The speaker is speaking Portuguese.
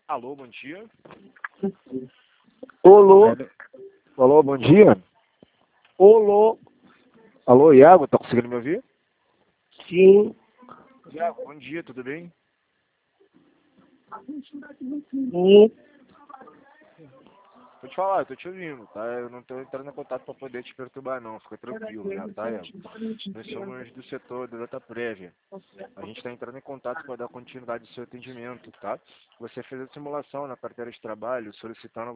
Alô, bom dia. Olô, Alô, bom dia. olô, Alô, Iago, tá conseguindo me ouvir? sim, Iago, bom dia, tudo bem? sim, Vou te falar, eu tô te ouvindo, tá? Eu não tô entrando em contato pra poder te perturbar não, fica tranquilo, já, tá, Iago? Nós somos do setor da Data Prévia. A gente tá entrando em contato para dar continuidade ao seu atendimento, tá? Você fez a simulação na carteira de trabalho solicitando